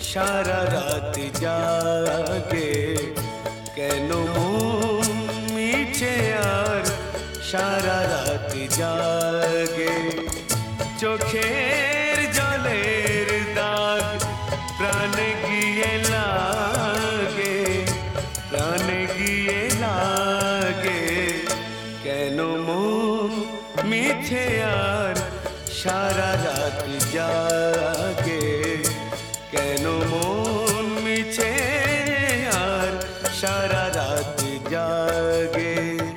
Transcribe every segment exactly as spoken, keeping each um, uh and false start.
সারা রাত জাগে কেন মন মিছে আর সারা রাত জাগে চোখের জলের দাগ প্রাণে গিয়ে লাগে প্রাণে গিয়ে লাগে কেন মন মিছে আর সারা রাত জাগে কেন মন মিছে আর সারা রাত জাগে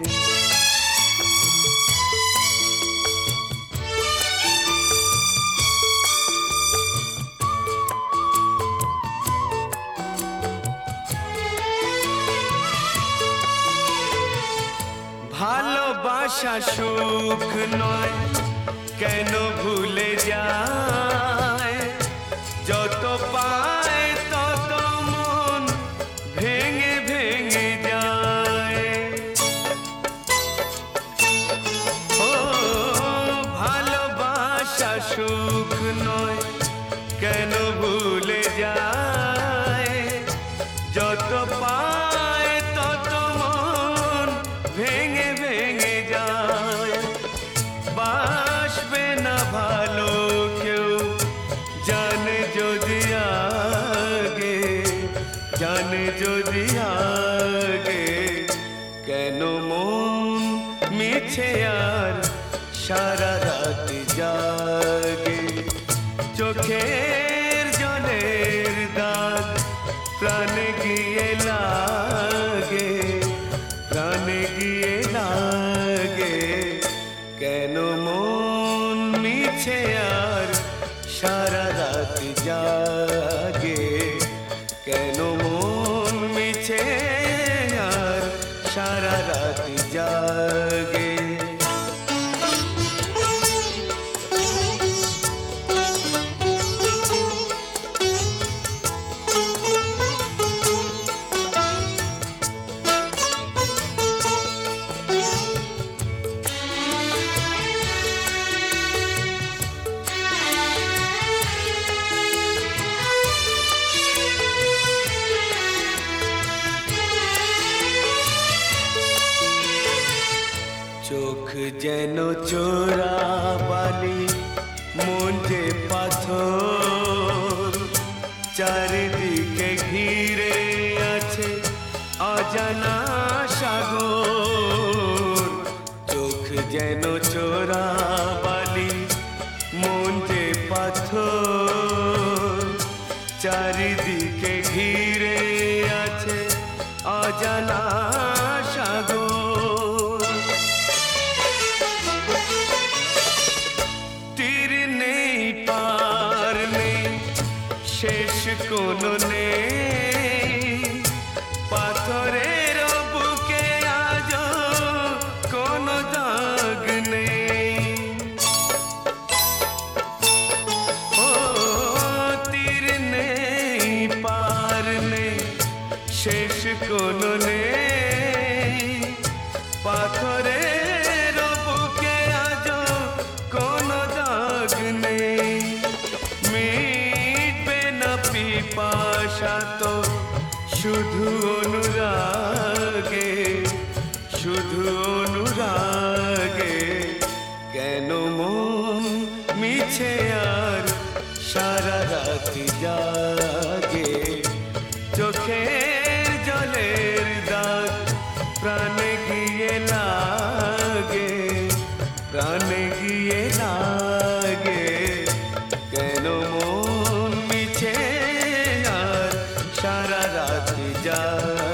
ভালোবাসা সুখ নয় কেন ভুলে যায় যত পায় তত মন ভেঙে ভেঙে যায় ও ভালোবাসা সুখ নয় কেন ভুলে যায় যত পায় তত মন ভেঙে ভেঙে যায় বাসবে না ভালো কেউ জানে যদি আগে জানে যদি আগে কেন মন মিছে আর সারা রাত জাগে চোখের জলের দাগ প্রাণে গিয়ে লাগে প্রাণে গিয়ে লাগে কেন মন মিছে আর সারা রাত জাগে কেন মন মিছে আর সারা রাত জাগে চোখ যেন চোরা বালি মন যে পাথর চারিদিকে ঘিরে আছে অজানা সাগর চোখ যেন চোরা বালি মন যে পাথর চারিদিকে ঘিরে আছে অজানা সাগর শেষ কোনো নেই পাথরের বুকে আজ কোনো দাগ নেই ও তীর নেই পার নেই শেষ কোনো নেই পাথরের বুকে আজ কোনো দাগ নেই পিপাসা তো শুধু অনুরাগে শুধু অনুরাগে কেন মন মিছে আর সারা রাত জাগে চোখের জলের দাগ প্রাণে গিয়ে লাগে প্রাণে গিয়ে লাগে কেন মন মিছে আর সারা রাত জাগে